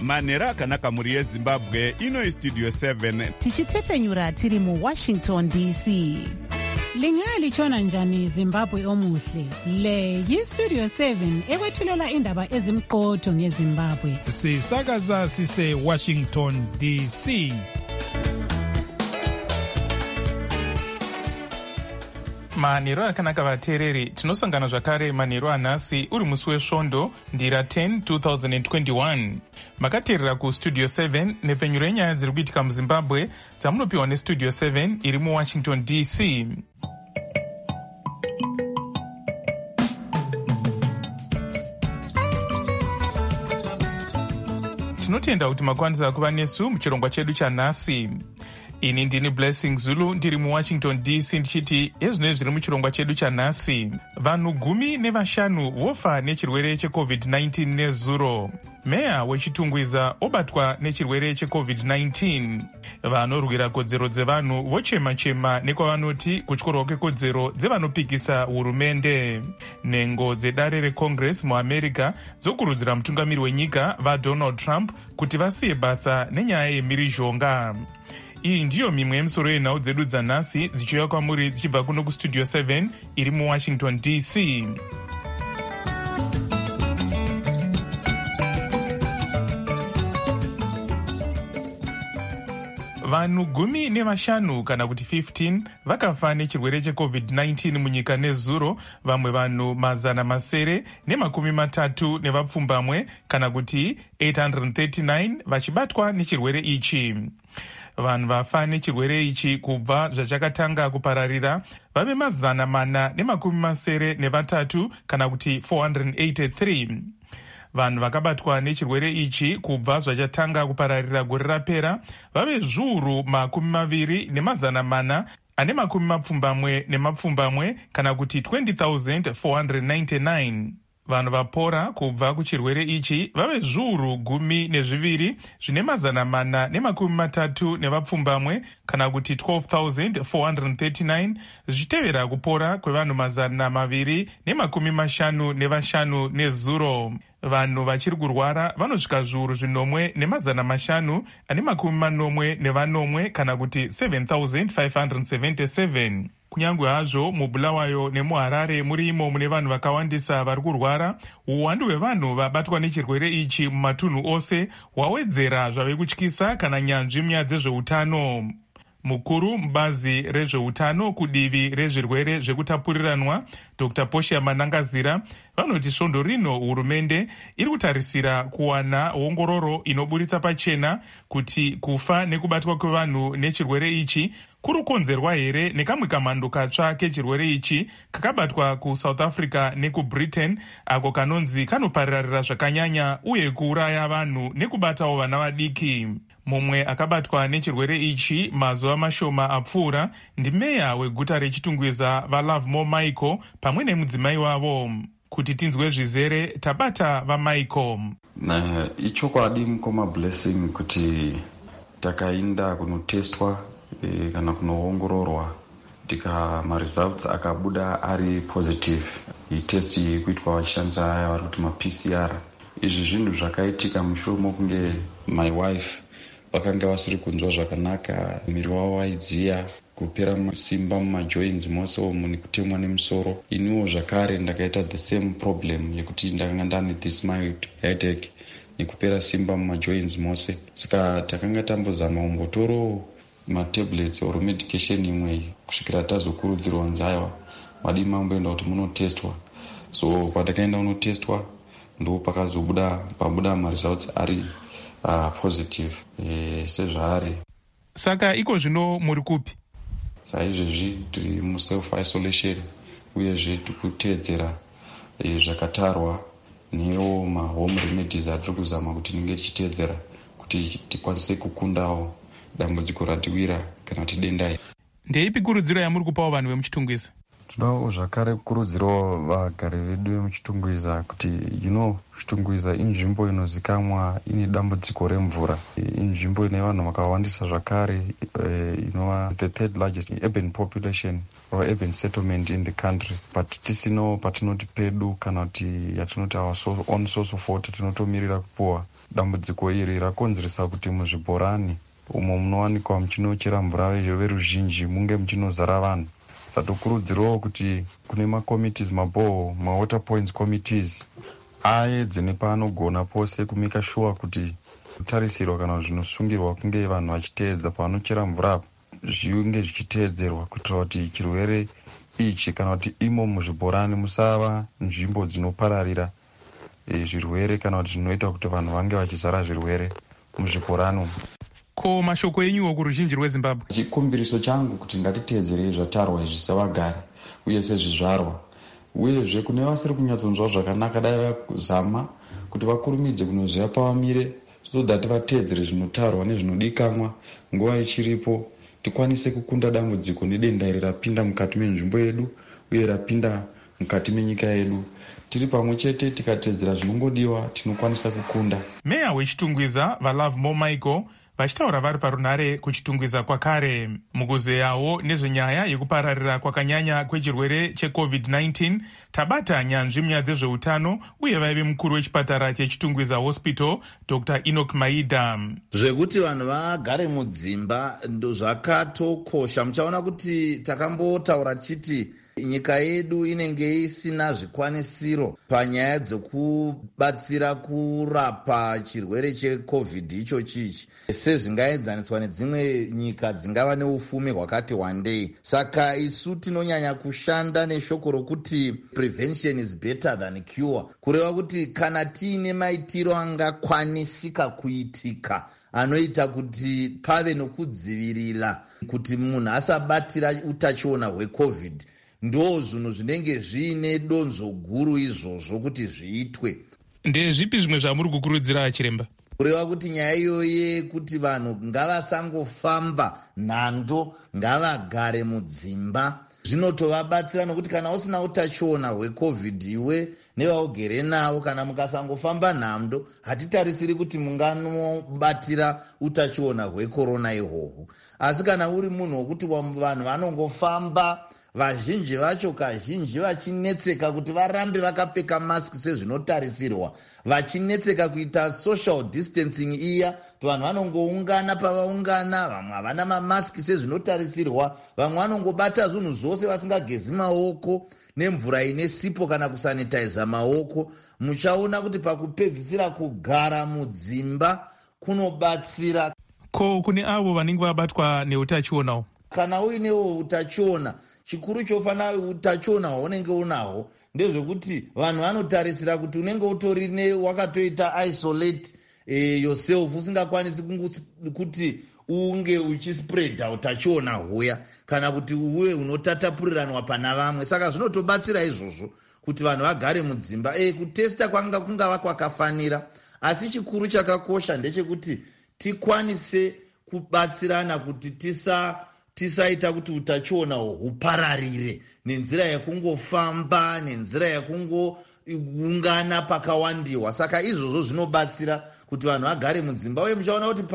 manhero akanaka mhuri yezimbabwe. Ino istudio 7 tichitefenyura tiri muWashington DC. Lingalitshona njani Zimbabwe omuhle? Le yistudio 7 ekwethulela indaba ezimqotho ngeZimbabwe. Sisakaza sise Washington DC. manhero akanaka vateereri, tinosangana zvakare manhero anhasi uri musi wesvondo ndira 10 2021. makateerera kustudio 7 nepfenyuro yenyaya dziri kuitika muzimbabwe dzamunopiwa nestudio 7 iri muWashington DC. tinotenda kuti makwanisa kuva nesu muchirongwa chedu chanhasi. Ini ndini Blessing Zulu ndiri muWashington DC ndichiti ezvino zviri muchirongwa chedu chanhasi. Vanhu 15 vofa nechirwere cheCovid-19 nezuro. Meya wechitungwiza obatwa nechirwere cheCovid-19. Vanorwira kodzero dzevanhu vochema-chema nekwavanoti kutyorwa kwekodzero dzevanopikisa hurumende. Nhengo dzedare reCongress muAmerica dzokurudzira mutungamiri wenyika vaDonald Trump kuti vasiye basa nenyaya yemhirizhonga. Iyi ndiyo mimwe yemisoro yenhau dzedu dzanhasi dzichiuya kwamuri dzichibva kuno kustudio 7 iri muWashington DC. Vanhu 15 kana kuti 15 vakafa nechirwere cheCovid-19 munyika nezuro, vamwe vanhu 930 nevapfumbamwe kana kuti 839 vachibatwa nechirwere ichi. Vanhu vafa nechirwere ichi kubva zvachakatanga kupararira vave 483 kana kuti 483. Vanhu vakabatwa nechirwere ichi kubva zvachatanga kupararira gore rapera vave 2,480 kana kuti 20,499. Vanhu vapora kubva kuchirwere ichi vave 12,430 kana kuti 12,439, zvichitevera kupora kwevanhu 255 nezuro. Vanhu vachiri kurwara vanosvika 5,580 kana kuti 7,577. Kunyange hazvo muBulawayo nemuHarare muri imo mune vanhu vakawandisa vari kurwara, uwandu hwevanhu vabatwa nechirwere ichi mumatunhu ose hwawedzera zvave kutyisa kana nyanzvi munyaya dzezveutano. Mukuru mubazi rezveutano kudivi rezvirwere zvekutapuriranwa Dr. Portia Manangazira vanoti svondo rino hurumende iri kutarisira kuwana ongororo inoburitsa pachena kuti kufa nekubatwa kwevanhu nechirwere ichi kuri kukonzerwa here nekamwe kamhando katsva kechirwere ichi kakabatwa kuSouth Africa nekuBritain ako kanonzi kanopararira zvakanyanya uye kuuraya vanhu nekubatawo vana vadiki. Mumwe akabatwa nechirwere ichi mazuva mashoma apfuura ndimeya weguta rechitungwiza vaLovemore Michael pamwe nemudzimai wavo. Kuti tinzwe zvizere tabata vaMichael. Ichokwadi mukoma Blessing kuti takainda kunotestwa kana kunoongororwa results akabuda ari positive. Test kuitwa vachishandisa aya vari kuti maPCR. Izvi zvinhu zvakaitika mushure mokunge my wife vakanga vasiri kunzwa zvakanaka, miri wavo waidziya, kupera simba mumajoints mose umu nekutemwa nemusoro. Iniwo zvakare ndakaita the same problem yekuti ndakanga ndane this mild headache nekupera simba mumajoints mose. Saka takanga tambozama umbotoro matablets or medication imwe kusvikira tazokurudzirwa nzaiwa madi mamboenda kuti munotestwa. So patakaenda unotestwa ndo pabuda results ari positive sezvaari. Saka iko zvino muri kupi? Saizvezvi tiri muself isolation uyezve tikuteedzera zvakatarwa newo mahome remedies atiri kuzama kuti tinge tichiteedzera kuti tikwanise kukundawo dambudziko ratiwira kana kuti denda. Ndeipi kurudziro yamuri kupawo vanhu vemuchitungwiza? Todawo zvakare kukurudzirawo vagari vedu vemuchitungwiza kuti chitungwiza inzvimbo inozikamwa ine dambudziko remvura. Inzvimbo ine vanhu vakawandisa zvakare, inova the third largest urban population or urban settlement in the country. But tisino patinoti pedu kana kuti yatinoti our own source of water tinotomirira kupuwa. Dambudziko iri rakonzeresa kuti muzvibhorani umo munowanikwa muchinochera mvura veruzhinji munge muchinozara vanhu. Satokurudzirawo kuti kune makommittees maboho mawater points committees aedze nepaanogona pose kumika sure kuti kutarisirwa kana zvinosungirwa kunge vanhu vachiteedza pavanochera mvura zvinge zvichiteedzerwa kuitira kuti chirwere ichi kana kuti imo muzvibhorani musava nzvimbo dzinopararira zvirwere kana kuti zvinoita kuti vanhu vange vachizara zvirwere muzvibhorani. Ko mashoko enyuwo kuruzhinji rweZimbabwe? Chikumbiriso changu kuti ngatiteedzerei zvatarwa izvi sevagari uye sezvizvarwa, uyezve kune vasiri kunyatsonzwa zvakanaka dai vazama kuti vakurumidze kunoziva pavamire so that vateedzere zvinotarwa nezvinodikanwa nguva ichiripo, tikwanise kukunda dambudziko nedenda iri rapinda mukati menzvimbo yedu uye rapinda mukati menyika yedu. Tiri pamwe chete tikateedzera zvinongodiwa tinokwanisa kukunda. Meya wechitungwiza vaLove More Michael vachitaura vari parunhare kuchitungwiza kwakare mukuzeyawo nezvenyaya yekupararira kwakanyanya kwechirwere cheCovid-19. Tabata nyanzvi munyaya dzezveutano uye vaive mukuru wechipatara chechitungwiza hospital Dr. Enoch Maida. Zvekuti vanhu vagare mudzimba zvakatokosha. Muchaona kuti takambotaura tichiti nyika yedu inenge isina zvikwanisiro panyaya dzekubatsira kurapa chirwere cheCovid ichochichi sezvingaedzaniswa nedzimwe nyika dzingava neufumi hwakati wandei. Saka isu tinonyanya kushanda neshoko rokuti prevention is better than cure, kureva kuti kana tiine maitiro angakwanisika kuitika anoita kuti pave nokudzivirira kuti munhu asabatira utachiona hweCovid, ndo zvinhu zvinenge zviine donzo guru izvozvo kuti zviitwe. Ndezvipi zvimwe zvamuri kukurudzira chiremba? Kureva kuti nyaya iyoye kuti vanhu ngavasangofamba nhando, ngavagare mudzimba, zvinotovabatsira nokuti kana usina utachiona hweCovid iwe nevaugere navo, kana mukasangofamba nhando hatitarisiri kuti munganobatira utachiona hwekorona ihwohwo. Asi kana uri munhu wokuti vanhu vanongofamba vazhinji vacho kazhinji vachinetseka kuti varambe vakapfeka mask sezvinotarisirwa, vachinetseka kuita social distancing iya, vanhu vanongoungana pavaungana, vamwe havana mamask sezvinotarisirwa, vamwe vanongobata zvinhu zvose vasingagezi maoko nemvura ine sipo kana kusanitiza maoko. Muchaona kuti pakupedzisira kugara mudzimba kunobatsira. Ko kune avo vanenge vabatwa neutachionawo? Kana uinewo utachiona, chikuru chofana utachiona hwaunenge unahwo ndezvekuti vanhu vanotarisira kuti unenge utorine wakatoita isolate yourself, usingakwanisi kuti unge uchispreada utachiona huya kana kuti uwe unotatapuriranwa pana vamwe. Saka zvinotobatsira izvozvo kuti vanhu vagare mudzimba. Kutesta kwanga kungava kwakafanira, asi chikuru chakakosha ndechekuti tikwanise kubatsirana kuti tisaita kuti utachiona hupararire nenzira yakungofamba, nenzira yakungoungana pakawandiwa. Saka izvozvo zvinobatsira kuti vanhu vagare mudzimba. Uye muchaona kuti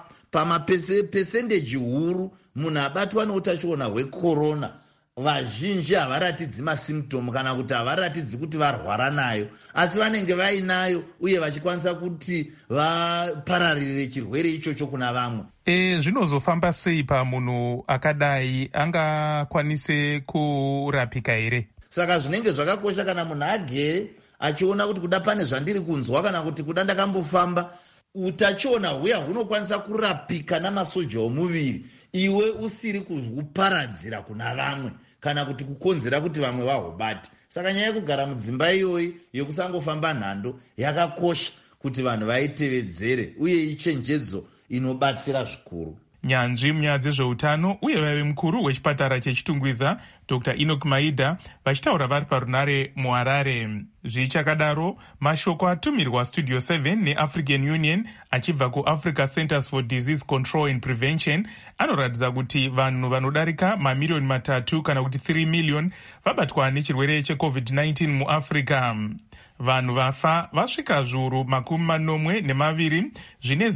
pamapesendeji huru munhu abatwa neutachiona hwekorona, vazhinji havaratidzi masymptom kana kuti havaratidzi kuti varwara nayo, asi vanenge vainayo uye vachikwanisa kuti vapararire chirwere ichocho kuna vamwe. Zvinozofamba sei pamunhu akadai? Angakwanise kurapika here? Saka zvinenge zvakakosha kana munhu agere achiona kuti kuda pane zvandiri kunzwa kana kuti kuda ndakambofamba, utachiona huya hunokwanisa kurapika namasoja omuviri, iwe usiri kuhuparadzira kuna vamwe kana kuti kukonzera kuti vamwe vahubate. Saka nyaya yekugara mudzimba iyoyi yekusangofamba nhando yakakosha kuti vanhu vaitevedzere uye ichenjedzo inobatsira zvikuru. Nyanzvi munyaya dzezveutano uye vaive mukuru wechipatara chechitungwiza Dr. Enoch Maida vachitaura vari parunare muHarare. Zvichakadaro, mashoko atumirwa Studio 7 neAfrican Union achibva kuAfrica Centers for Disease Control and Prevention anoratidza kuti vanhu vanodarika mamiliyoni 3 kana kuti 3 million vabatwa nechirwere cheCovid-19 muAfrica. Vanhu vafa vasvika zviuru 42 zvine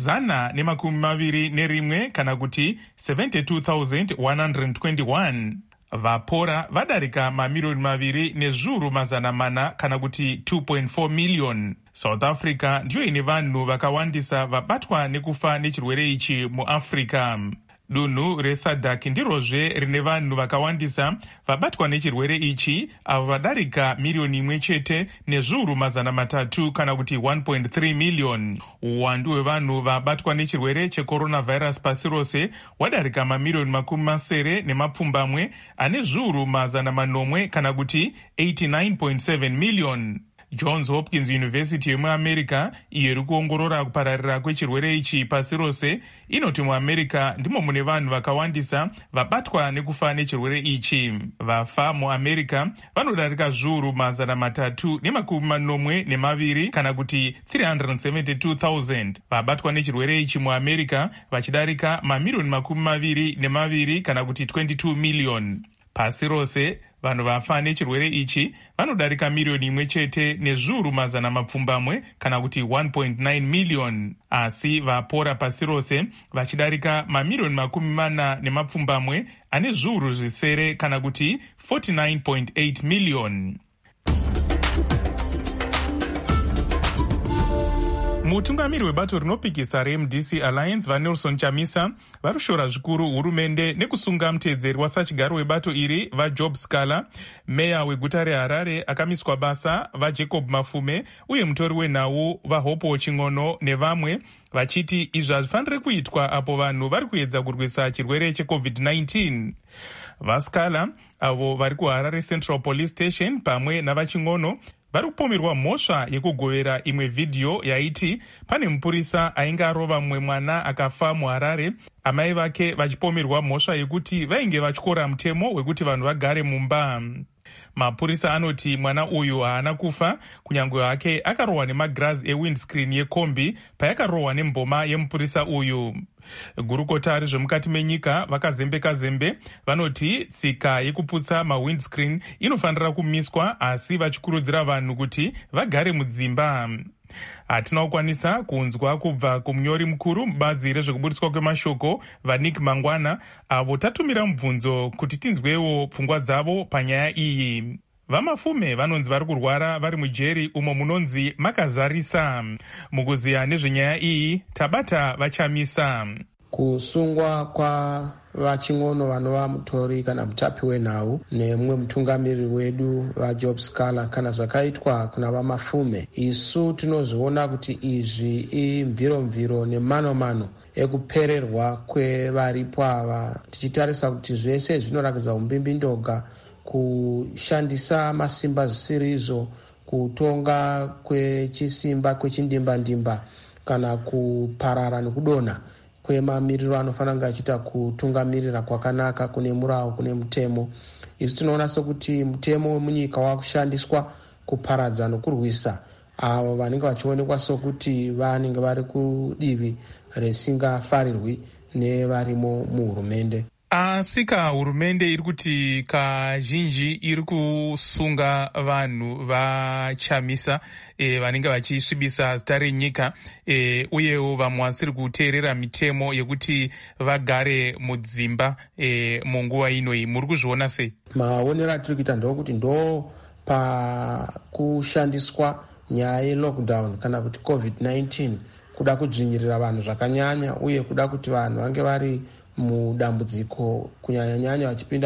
121 kana kuti 72,121. Vapora vadarika mamiliyoni 2 nezviuru 400 kana kuti 2.4 million. South Africa ndiyo ine vanhu vakawandisa vabatwa nekufa nechirwere ichi muAfrica. Dunhu reSADC ndirozve rine vanhu vakawandisa vabatwa nechirwere ichi, avo vadarika miliyoni 1 chete nezviuru 300 kana kuti 1.3 million. Uwandu hwevanhu vabatwa nechirwere checoronavirus pasi rose wadarika mamiliyoni 80 ane zviuru 900 kana kuti 89.7 million. Johns Hopkins University yemuAmerica, iyo iri kuongorora kupararira kwechirwere ichi pasi rose, inoti muAmerica ndimo mune vanhu vakawandisa vabatwa nekufa nechirwere ichi. Vafa muAmerica vanodarika zviuru 342 kana kuti 372,000. Vabatwa nechirwere ichi muAmerica vachidarika mamiliyoni 22 kana kuti 22 million. Pasi rose vanhu vafa nechirwere ichi vanodarika miliyoni 1 chete nezviuru 100 kana kuti 1.9 million. Asi vapora pasi rose vachidarika mamiliyoni 40 ane zviuru zvisere kana kuti 49.8 million. Mutungamiri webato rinopikisa reMDC Alliance vaNelson Chamisa varikushora zvikuru hurumende nekusunga muteedzeri wasachigaro webato iri vaJob Scala, meya weguta reHarare akamiswa basa vaJacob Mafume uye mutori wenhau vaHopo Ching'ono nevamwe, vachiti izvi hazvifaniri kuitwa apo vanhu vari kuedza kurwisa chirwere cheCovid-19. VaScala avo vari kuHarare Central Police Station pamwe navaChing'ono vari kupomerwa mhosva yekugovera imwe vhidhiyo yaiti pane mupurisa ainge arova mumwe mwana akafa muHarare, amai vake vachipomerwa mhosva yekuti vainge vatyora mutemo wekuti vanhu vagare mumba. Mapurisa anoti mwana uyu haana kufa, kunyange hake akarohwa nemagirazi ewindscreen yekombi payakarohwa nemboma yemupurisa uyu. Gurukota rezvemukati menyika vakazembe vanoti tsika yekuputsa mawindscreen inofanira kumiswa, asi vachikurudzira vanhu kuti vagare mudzimba. Hatina kukwanisa kunzwa kubva kumunyori mukuru mubazi rezvekuburitswa kwemashoko vaNick Mangwana, avo tatumira mubvunzo kuti tinzwewo pfungwa dzavo panyaya iyi. VaMafume vanonzi vari kurwara vari mujeri umo munonzi makazarisa. Mukuziya nezvenyaya iyi tabata vaChamisa. Kusungwa kwa vaChing'ono vanova mutori kana mutapi wenhau nemumwe mutungamiri wedu vaJob Scala kana zvakaitwa kuna vaMafume, isu tinozviona kuti izvi imviro nemano ekupererwa kwevaripo ava, tichitarisa kuti zvese zvinorakidza umbimbindoga, kushandisa masimba zvisiri izvo, kutonga kwechisimba kwechindimba kana kuparara nekudonha kwemamiriro anofanira kunge achiita kutungamirira kwakanaka kune murau, kune mutemo. Isu tinoona sokuti mutemo wemunyika wakushandiswa kuparadza nokurwisa avo vanenge vachionekwa sokuti vanenge vari kudivi risingafarirwi nevarimo muhurumende. Asika hurumende iri kuti kazhinji iri kusunga vanhu vaChamisa vanenge vachisvibisa zita renyika, uyewo vamwe vasiri kuteerera mitemo yekuti vagare mudzimba munguva inoyi. Muri kuzviona sei? Maonero atiri kuita ndokuti ndo pakushandiswa nyaya yelockdown kana kuti COVID-19 kuda kudzvinyirira vanhu zvakanyanya, uye kuda kuti vanhu vange vari mudambudziko kunyanyanyanya vachipinda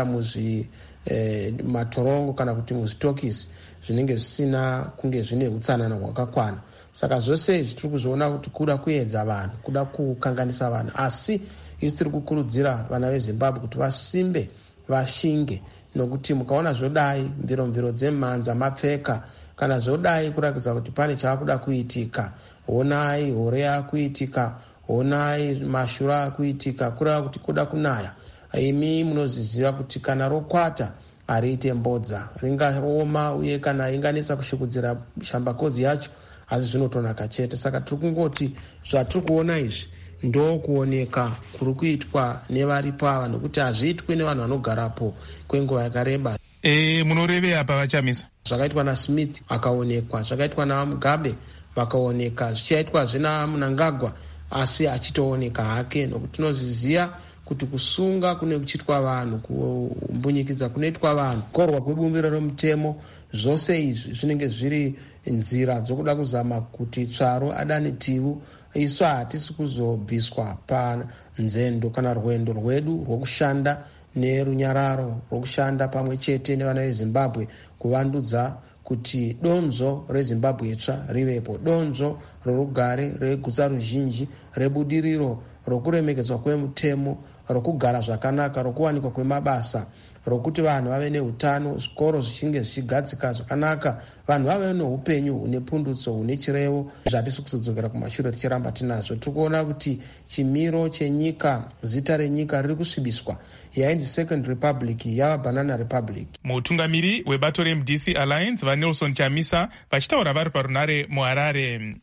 matorongo kana kuti muzvitokisi zvinenge zvisina kunge zvine utsanana hwakakwana. Saka zvose izvi tiri kuzviona kuti kuda kuedza vanhu, kuda kukanganisa vanhu, asi isi tiri kukurudzira vana veZimbabwe kuti vasimbe, vashinge, nokuti mukaona zvodai mviro dzemhanza mapfeka kana zvodai kurakidza kuti pane chavakuda kuitika, honai hore yakuitika, onai mashura akuitika kureva kuti kuda kunaya. Imi munoziziva kuti kana rokwata hariite mbodza, ringaoma uye kana inganetsa kushukudzira shambakodzi yacho, asi zvinotonaka chete. Saka tiri kungoti zvatiri kuona izvi ndokuoneka kuri kuitwa nevari pava, nekuti hazviitwi nevanhu vanogarapo kwenguva yakareba. Munorevei apa vachamisa? Zvakaitwa naSmith akaonekwa, zvakaitwa naMugabe vakaoneka, zvichaitwazve naMnangagwa asi achitooneka hake, nokuti tinozviziva kuti kusunga kune kuchitwa vanhu, kumbunyikidza kunoitwa vanhu, kukorwa kwebumbiro remutemo, zvose izvi zvinenge zviri nzira dzokuda kuzama kuti tsvaro adane tivu. Isu hatisi kuzobviswa panzendo kana rwendo rwedu rwokushanda nerunyararo, rwokushanda pamwe chete nevana veZimbabwe kuvandudza kuti donzo reZimbabwe itsva rivepo, donzo rorugare, regutsa ruzhinji, rebudiriro, rokuremekedzwa kwemutemo, rokugara zvakanaka, rokuwanikwa kwemabasa, rokuti vanhu vave neutano, zvikoro zvichinge zvichigadzika zvakanaka, vanhu vave neupenyu hune pundutso, hune chirevo. Zvatisi kuzodzokera kumashure tichiramba tinazvo. Tiri kuona kuti chimiro chenyika, zita renyika riri kusvibiswa. Yainzi Second Republic yava Banana Republic. Mutungamiri webato reMDC Alliance vaNelson Chamisa vachitaura vari parunare muHarare.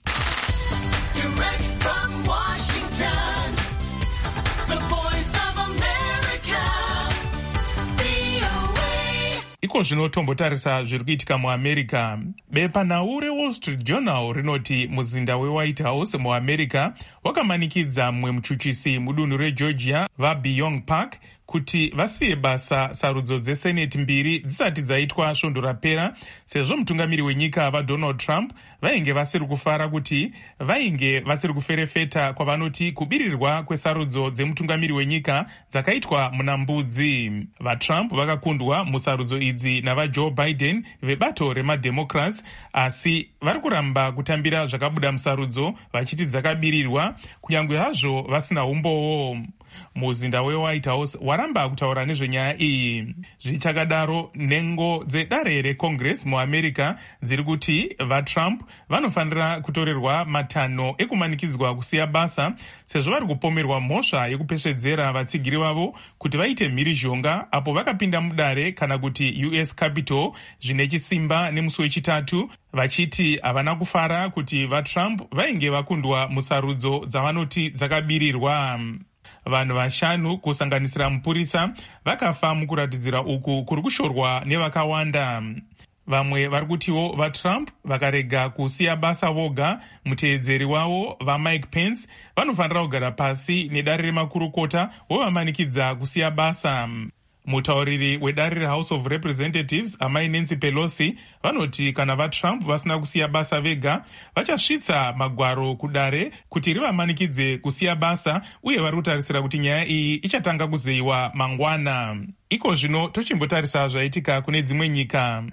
Iko zvino tombotarisa zviri kuitika muAmerica. Bepanhau reWall Street Journal rinoti muzinda weWhite House muAmerica wakamanikidza mumwe muchuchisi mudunhu reGeorgia vaBeyond Park kuti vasiye basa sarudzo dzeseneti mbiri dzisati dzaitwa svondo rapera, sezvo mutungamiri wenyika vaDonald Trump vainge vasiri kufara kuti vainge vasiri kuferefeta kwavanoti kubirirwa kwesarudzo dzemutungamiri wenyika dzakaitwa muna mbudzi. VaTrump vakakundwa musarudzo idzi navaJoe Biden vebato remademocrats, asi vari kuramba kutambira zvakabuda musarudzo vachiti dzakabirirwa, kunyange hazvo vasina umbowo. Muzinda weWhite House waramba kutaura nezvenyaya iyi. Zvichakadaro, nhengo dzedare reCongress muAmerica dziri kuti vaTrump vanofanira kutorerwa matanho ekumanikidzwa kusiya basa, sezvo vari kupomerwa mhosva yekupesvedzera vatsigiri vavo kuti vaite mhirizhonga apo vakapinda mudare kana kuti US Capitol zvine chisimba nemusi wechitatu, vachiti havana kufara kuti vaTrump vainge vakundwa musarudzo dzavanoti dzakabirirwa. Vanhu 5 kusanganisira mupurisa vakafa mukuratidzira uku kuri kushorwa nevakawanda. Vamwe vari kutiwo vaTrump vakarega kusiya basa voga, muteedzeri wavo vaMike Pence vanofanira kugara pasi nedare remakurukota wovamanikidza kusiya basa. Mutauriri wedare reHouse of Representatives amai Nancy Pelosi vanoti kana vaTrump vasina kusiya basa vega, vachasvitsa magwaro kudare kuti rivamanikidze kusiya basa, uye vari kutarisira kuti nyaya iyi ichatanga kuzeyiwa mangwana. Iko zvino tochimbotarisa zvaitika kune dzimwe nyika.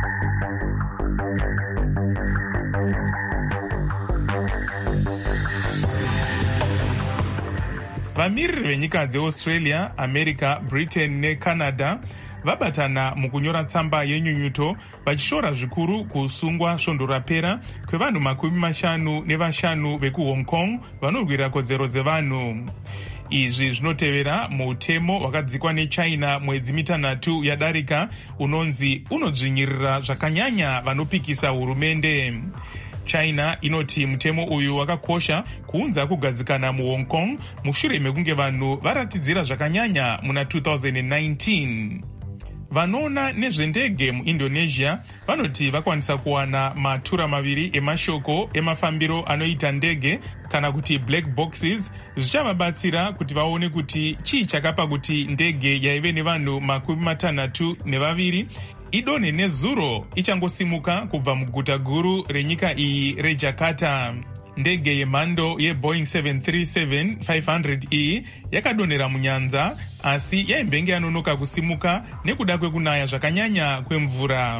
Vamiriri venyika dzeAustralia, America, Britain neCanada vabatana mukunyora tsamba yenyunyuto vachishora zvikuru kusungwa svondo rapera kwevanhu 55 vekuHong Kong vanorwira kodzero dzevanhu. Izvi zvinotevera mutemo wakadzikwa neChina mwedzi mitanhatu yadarika unonzi unodzvinyirira zvakanyanya vanopikisa hurumende. China inoti mutemo uyu wakakosha kuunza kugadzikana muHong Kong mushure mekunge vanhu varatidzira zvakanyanya muna 2019. Vanoona nezvendege muIndonesia vanoti vakwanisa kuwana matura 2 emashoko emafambiro anoita ndege kana kuti black boxes, zvichavabatsira kuti vaone kuti chii chakapa kuti ndege yaive nevanhu 62 idonhe nezuro ichangosimuka kubva muguta guru renyika iyi reJakarta. Ndege yemhando yeBoeing 737-500 iyi yakadonhera munyanza, asi yaimbenge yanonoka kusimuka nekuda kwekunaya zvakanyanya kwemvura.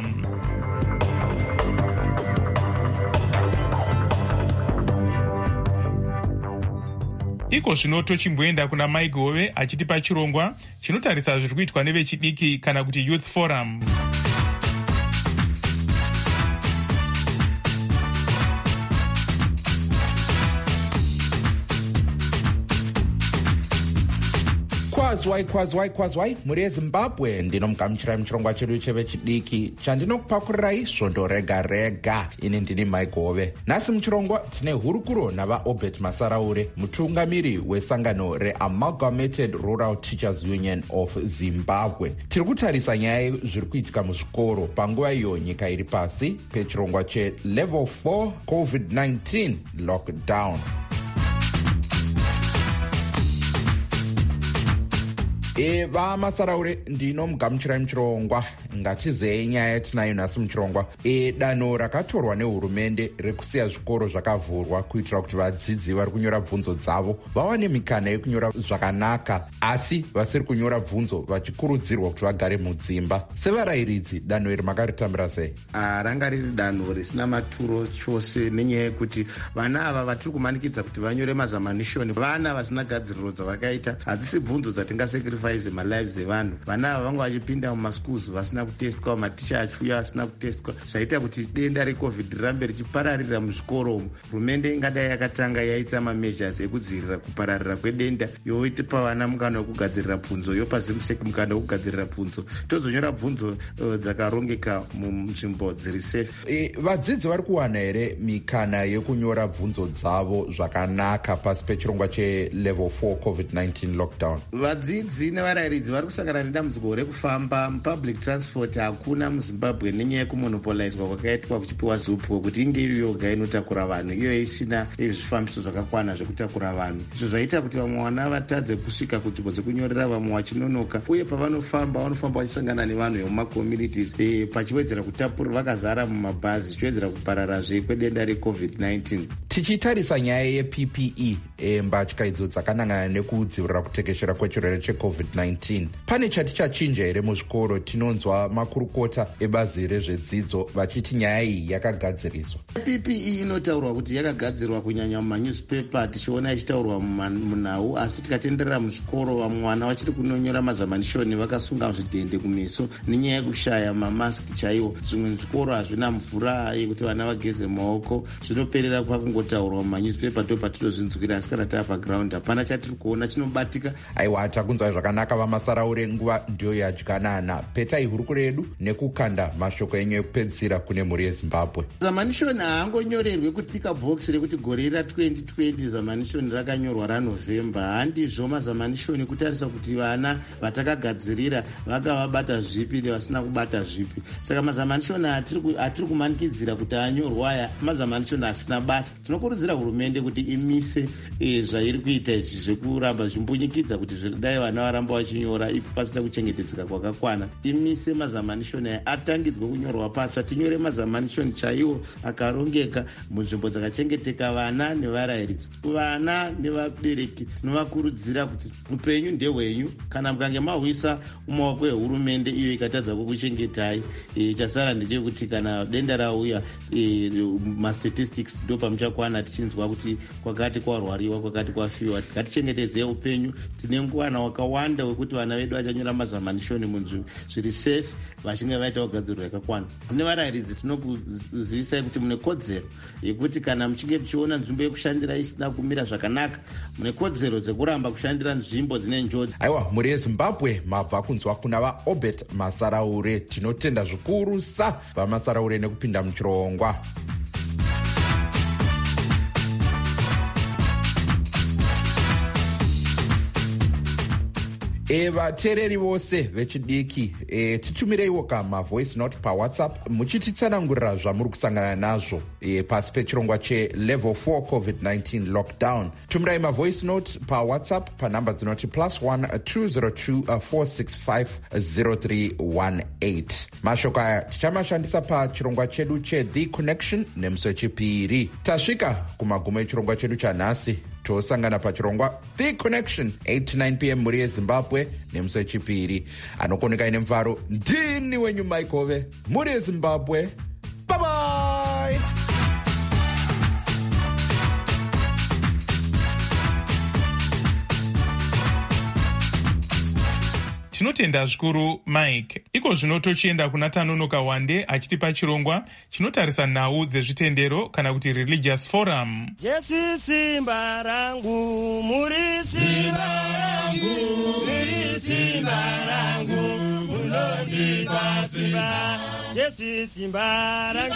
Iko zvino tochimboenda kuna Mike Hove achitipa chirongwa chinotarisa zviri kuitwa nevechidiki kana kuti Youth Forum. kwazwai mhuri yezimbabwe. Ndinomugamuchirai muchirongwa chedu chevechidiki chandinokupakurai svondo rega rega. Ini ndini Maigove. Nhasi muchirongwa tine hurukuro navaobert Masaraure, mutungamiri wesangano reAmalgamated Rural Teachers Union of Zimbabwe. Tiri kutarisa nyaya zviri kuitika muzvikoro panguva iyo nyika iri pasi pechirongwa chelevel 4 COVID-19 lockdown. vamasaraure ndinomugamuchirai muchirongwa. ngatizei nyaya yatinayo nhasi muchirongwa. Danho rakatorwa nehurumende rekusiya zvikoro zvakavhurwa kuitira kuti vadzidzi vari kunyora bvunzo dzavo vawane mikana yekunyora zvakanaka, asi vasiri kunyora bvunzo vachikurudzirwa kuti vagare mudzimba. Sevarayiridzi, danho iri makaritambira sei? Ranga riri danho risina maturo chose, nenyaya yekuti vana ava vatiri kumanikidza kuti vanyore mazamanishoni, vana vasina gadziriro dzavakaita, hadzisi bvunzo dzatingasacrifice malives evanhu. Vana ava vanga vachipinda mumaschools vasina kutestwa, maticha achiuya asina kutestwa, zvaita kuti denda recovid rirambe richipararira muzvikoro umu. Hurumende ingadai yakatanga yaita mameasures ekudzivirira kupararira kwedenda, yoitipa vana mukana wekugadzirira bvunzo, yopa zimuseki mukana wekugadzirira bvunzo, tozonyora bvunzo dzakarongeka munzvimbo dziri safe. Vadzidzi vari kuwana here mikana yekunyora bvunzo dzavo zvakanaka pasi pechirongwa chelevel 4 COVID-19 lockdown? Vadzidzi nevarayiridzi vari kusangana nedambudziko rekufamba. Public transport hakuna muZimbabwe nenyaya yekumonopolizwa kwakaitwa kuchipiwa zupu kuti inge iri yoga inotakura vanhu, iyo isina zvifambiso zvakakwana zvekutakura vanhu. Izvo zvaita kuti vamwe vana vatadze kusvika kunzvimbo dzekunyorera, vamwe vachinonoka, uye pavanofamba vanofamba vachisangana nevanhu vemumaCommunities, pachiwedzera kutapura vakazara mumabhazi, chiwedzera kupararazve kwedenda reCovid-19. Tichitarisa nyaya yePPE, mbatya idzo dzakanangana nekudzivirira kutekeshera kwechirwere cheCovid-19, pane chatichachinja here muzvikoro? Tinonzwa makurukota ebazi rezvedzidzo vachiti nyaya iyi yakagadziriswa. PPE inotaurwa kuti yakagadzirwa kunyanya mumanewspaper, tichiona ichitaurwa munhau, asi tikatenderera muzvikoro vamwe vana vachiri kunonyora mazamanishoni vakasunga zvidhende kumeso nenyaya yekushaya mamaski chaiwo. Zvimwe zvikoro hazvina mvura yekuti vana vageze maoko, zvinoperera pakungotaurwa mumanewspaper, ndo patinozvinzwira, asi kana tava paground hapana chatiri kuona chinobatika. Aiwa, takunzwai zvakanaka vamasaraure, nguva ndiyo yadyanana. Petai hurukuro yedu nekukanda mashoko enyu ekupedzisira kune mhuri yeZimbabwe. Zamanishoni haangonyorerwe kutika bhokisi rekuti gore ra2020 zamanishoni rakanyorwa raNovemba. Handizvo mazamanishoni kutarisa kuti vana vatakagadzirira vakavabata zvipi nevasina kubata zvipi. Saka mazamanishoni atiri kumanikidzira kuti anyorwa aya mazamanishoni asina basa. Tinokurudzira hurumende kuti imise zvairi kuita izvi zvekuramba zvimbunyikidza kuti zvidai vana varamba vachinyora ipo pasina kuchengetedzeka kwakakwana. Imise mazamanishoni aya atangidzwe kunyorwa patsva, tinyore mazamanishoni chaiwo akarongeka munzvimbo dzakachengeteka. Vana nevarayiridzi, vana nevabereki, tinovakurudzira kuti upenyu ndehwenyu. Kana mukange mahwisa mumaoko ehurumende iyo ikatadza kukuchengetai, chasara ndechekuti kana denda rauya, mastatistics ndo pamuchakwana tichinzwa kuti kwakati kwarwariwa, kwakati kwafiwa. Ngatichengetedze upenyu. Tine nguvana wakawanda wekuti vana vedu vachanyora mazamanishoni munzvimbo zviri safe, vachinge vaita ugadziriro yakakwana. Kune varayiridzi tinokuzivisai kuti mune kodzero yekuti kana muchinge muchiona nzvimbo yekushandira isina kumira zvakanaka, mune kodzero dzekuramba kushandira nzvimbo dzine njodzi. Aiwa, mhuri yeZimbabwe, mabva kunzwa kuna vaObert Masaraure. Tinotenda zvikuru vamasaraure nekupinda muchirongwa. Vateereri vose vechidiki, titumireiwo mavoice note paWhatsApp muchititsanangurira zvamuri kusangana nazvo pasi pechirongwa chelevel 4 COVID-19 lockdown. Tumirai mavoice note paWhatsApp panhamba dzinoti +1 202 465 0318. Mashoko aya tichamashandisa pachirongwa chedu cheThe Connection nemusi wechipiri. Tasvika kumagumo echirongwa chedu chanhasi. Tosangana pachirongwa The Connection 8 to 9 p.m. muri yeZimbabwe nemusi wechipiri. Anokoneka ine mfaro, ndini wenyu Maikove, muri yeZimbabwe. Bye bye. Tinotenda zvikuru Mike. Iko zvino tochienda kuna Tanonoka Wande achitipa chirongwa chinotarisa nhau dzezvitendero kana kuti religious forum. Jesu simba rangu, muri simba rangu, muri simba rangu, munondipa simba. Jesu simba rangu,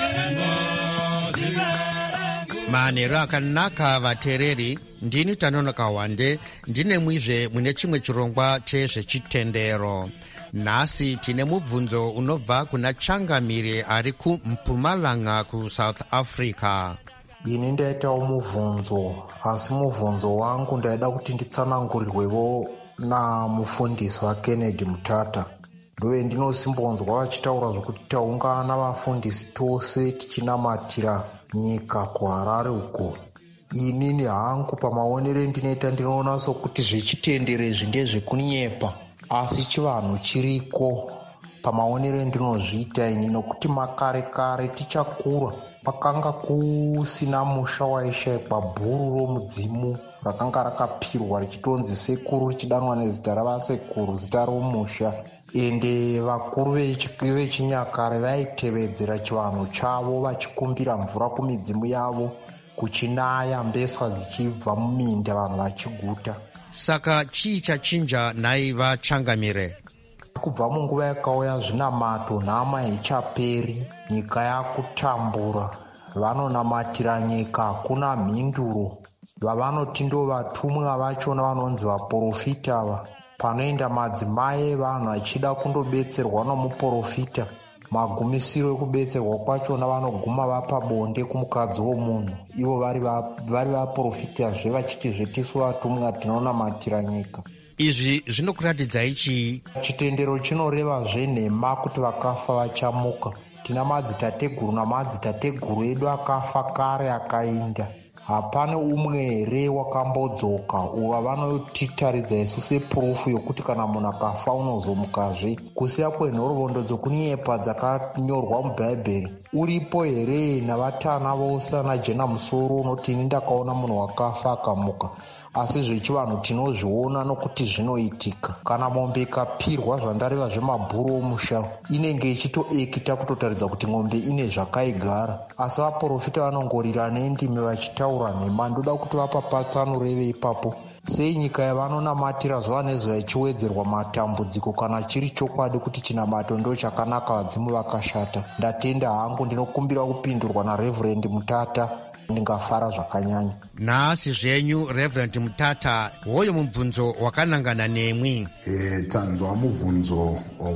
simba rangu. Manheru akanaka vateereri, ndini Tanonoka Wande, ndine mwizve mune chimwe chirongwa chezvechitendero. Nhasi tine mubvunzo unobva kuna Changamire ari kuMpumalanga kuSouth Africa. Ini ndaitawo mubvunzo, asi mubvunzo wangu ndaida kuti nditsanangurirwewo namufundisi waKennedy Mutata. Ndoye ndinosimbonzwa vachitaura zvokuti taungana vafundisi tose tichinamatira nyika kuHarare uko. Inini hangu pamaonero ndinoita ndinoona sokuti zvechitenderezvi ndezvekunyepa, asi chivanhu chiriko pamaonero ndinozviita ini, nokuti makare kare tichakura pakanga kusina musha waishayikwa bhuru romudzimu rakanga rakapirwa richitonzi sekuru, richidanwa nezita ravasekuru, zita romusha. Ende vakuru vechinyakare vaitevedzera chivanhu chavo vachikumbira mvura kumidzimu yavo, kuchinaya mbesa dzichibva muminda vanhu vachiguta. Saka chii chachinja nhai vaChangamire? Kubva munguva yakauya zvinamato, nhama ichaperi, nyika yakutambura, vanonamatira nyika, hakuna mhinduro. Vavanoti ndo vatumwa vachona vanonzi vaprofita ava. Panoenda madzimai vanhu achida kundobetserwa nomuprofita, magumisiro ekubetserwa kwachona vanoguma vapa bonde kumukadzi womunhu, ivo vari vaprofitazve vachitizve tisu vatumwa tinonamatira nyika. Izvi zvinokuratidzai chii? Chitendero chinorevazve nhema kuti vakafa vachamuka. Tina madzitateguru namadzitateguru edu akafa kare akainda. Hapana umwe here wakambodzoka uva vanotitaridza isu sepurufu yokuti kana munhu akafa unozomukazve. Kusiya kwenhoroondo dzokunyepa dzakanyorwa mubhaibheri, uripo here navatana vose anajena musoro unoti ini ndakaona munhu wakafa akamuka? Asi zvechivanhu tinozviona nokuti zvinoitika. Kana mombe ikapirwa zvandareva zvemabhuru omusha, inenge ichitoekita kutotaridza kuti mombe ine zvakaigara. Asi vaprofita vanongorira nendimi vachitaura nhema. Ndoda kuti vapapatsanureve ipapo. Sei nyika yavanonamatira zuva nezuva ichiwedzerwa matambudziko kana chiri chokwadi kuti chinamato ndo chakanaka, vadzimu vakashata? Ndatenda hangu, ndinokumbira kupindurwa naReverend Mutata, ndingafara zvakanyanya. Nhasi zvenyu Reverend Mutata, hoyo mubvunzo wakanangana nemwi. Tanzwa mubvunzo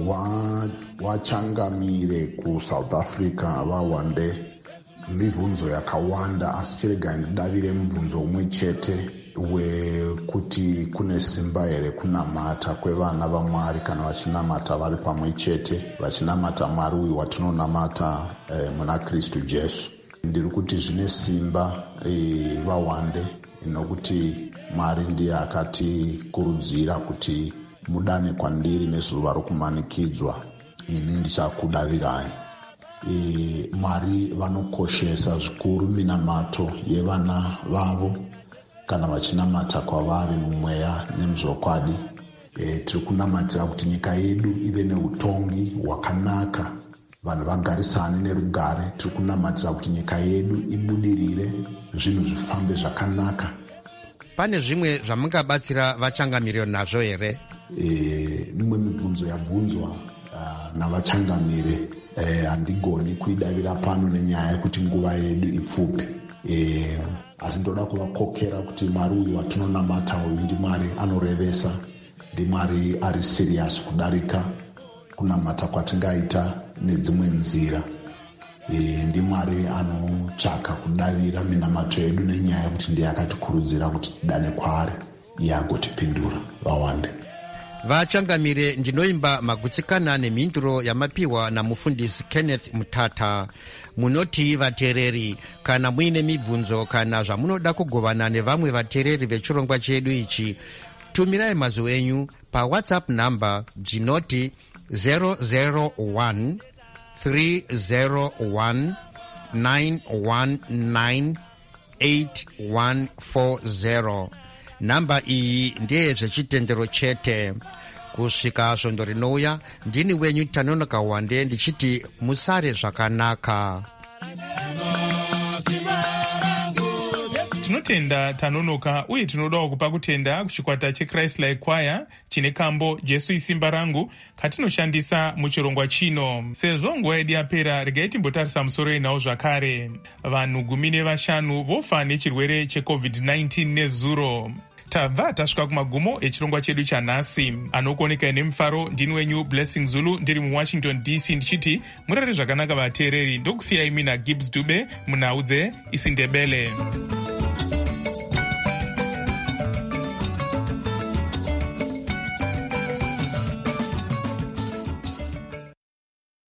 waChangamire kuSouth Africa vaWande. Mibvunzo yakawanda, asi chirega ndidavire mubvunzo umwe chete wekuti kune simba here kunamata kwevana vaMwari kana vachinamata vari pamwe chete, vachinamata Mwari uyu watinonamata muna Kristu Jesu. Ndiri kuti zvine simba vaWande, nokuti Mwari ndiye akatikurudzira kuti mudane kwandiri nezuva rokumanikidzwa, ini ndichakudavirai. Mwari vanokoshesa zvikuru minamato yevana vavo kana vachinamata kwavari mumweya nemuzvokwadi. Tiri kunamatira kuti nyika yedu ive neutongi hwakanaka, vanhu vagarisane nerugare. Tiri kunamatira kuti nyika yedu ibudirire, zvinhu zvifambe zvakanaka. Pane zvimwe zvamungabatsira vaChangamire nazvo here? Mimwe mibvunzo yabvunzwa navaChangamire handigoni kuidavira pano nenyaya yekuti nguva yedu ipfupi. Asi ndoda kuvakokera kuti Mwari uyu watinonamata uyu ndiMwari anorevesa, ndiMwari ari serious kudarika kunamata kwatingaita nedzimwe nzira. NdiMwari anotsvaka kudavira minamato yedu nenyaya yekuti ndiye akatikurudzira kuti tidane kwaari, iye agotipindura. vaWande. vaChangamire, ndinoimba magutsikana nemhinduro yamapiwa namufundisi Kenneth Mutata. Munoti vateereri, kana muine mibvunzo kana zvamunoda kugovana nevamwe vateereri vechirongwa chedu ichi, tumirai mazwi enyu paWhatsApp namba dzinoti 001 301 919 8140. Namba iyi ndeye zvechitendero chete. kusvika svondo rinouya. Ndini wenyu Tanonoka Wande ndichiti musare zvakanaka. Tinotenda Tanonoka uye tinodawo kupa kutenda kuchikwata cheChrist Like Choir chine kambo Jesu isimba rangu katinoshandisa muchirongwa chino. Sezvo nguva yedu yapera, regai timbotarisa musoro yenhau zvakare. Vanhu 15 vofa nechirwere cheCovid-19 nezuro. Tabva tasvika kumagumo echirongwa chedu chanhasi. Anokuoneka nemufaro ndini wenyu Blessing Zulu ndiri muWashington DC ndichiti murare zvakanaka vateereri. Ndokusiyai mina Gibbs Dube munhau dzeIsindebele.